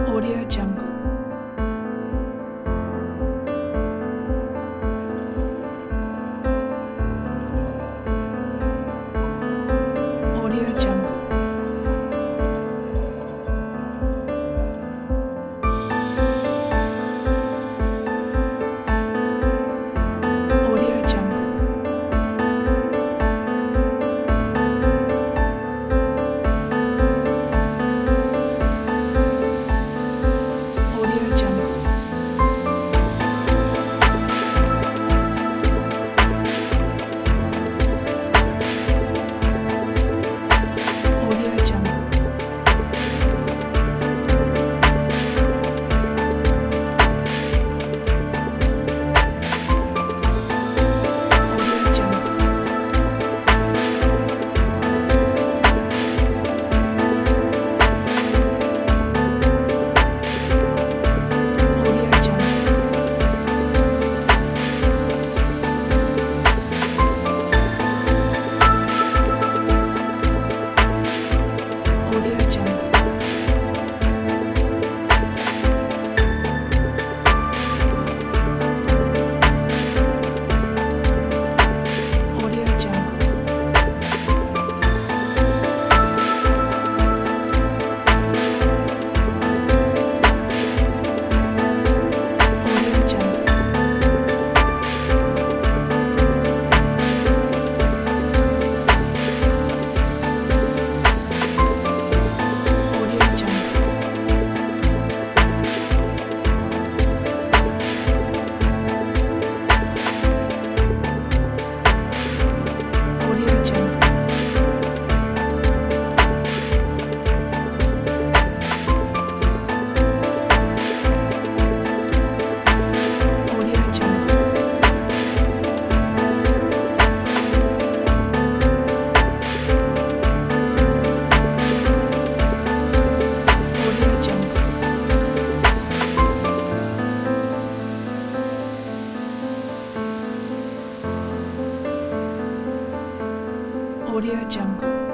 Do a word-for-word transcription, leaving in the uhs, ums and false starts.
Audio Jungle. Audio Jungle. Audio Jungle. Audio Jungle. Audio Jungle. Audio Jungle. Audio Jungle. Audio Jungle. Audio Jungle. Audio Jungle. Audio Jungle. Audio Jungle. Audio Jungle. Audio Jungle. Audio Jungle.